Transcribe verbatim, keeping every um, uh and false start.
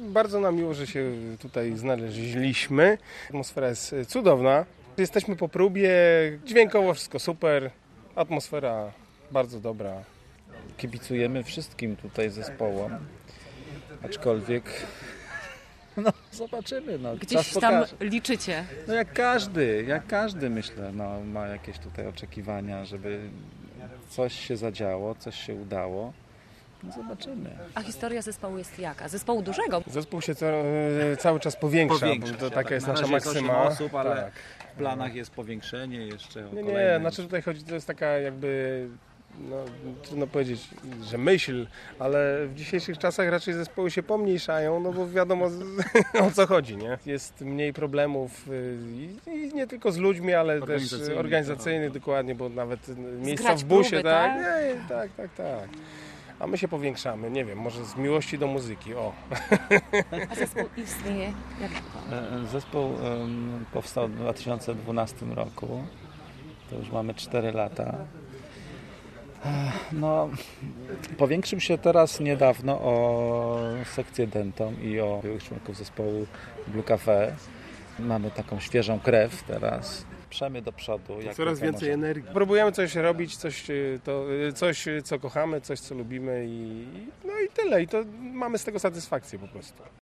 Bardzo nam miło, że się tutaj znaleźliśmy. Atmosfera jest cudowna. Jesteśmy po próbie, dźwiękowo wszystko super, atmosfera bardzo dobra. Kibicujemy wszystkim tutaj zespołom, aczkolwiek no zobaczymy. No, Gdzieś czas tam pokaże. liczycie. No jak każdy, jak każdy myślę, no, ma jakieś tutaj oczekiwania, żeby coś się zadziało, coś się udało. No zobaczymy. A historia zespołu jest jaka? Zespołu dużego? Zespół się ca- cały czas powiększa, Powiększa bo to się, taka tak. jest Na nasza razie jest maksyma. osiem osób, ale Tak. w planach jest powiększenie jeszcze o Nie, kolejne. nie, znaczy tutaj chodzi, to jest taka jakby, no trudno powiedzieć, że myśl, ale w dzisiejszych czasach raczej zespoły się pomniejszają, no bo wiadomo o co chodzi, nie? Jest mniej problemów y, i nie tylko z ludźmi, ale też Organizacyjnych, organizacyjnych dokładnie, bo nawet miejsca Zgrać w busie, próby, tak? tak? Nie, tak, tak, tak. A my się powiększamy, nie wiem, może z miłości do muzyki, o. A zespół istnieje jak E, Zespół em, powstał w dwa tysiące dwunastym roku. To już mamy cztery lata. E, No, powiększył się teraz niedawno o sekcję Denton i o byłych członków zespołu Blue Cafe. Mamy taką świeżą krew teraz. Przemy do przodu. Jak Coraz tylko więcej możemy. energii. Próbujemy coś robić, coś, y, to, y, coś y, co kochamy, coś co lubimy i no i tyle. I to mamy z tego satysfakcję po prostu.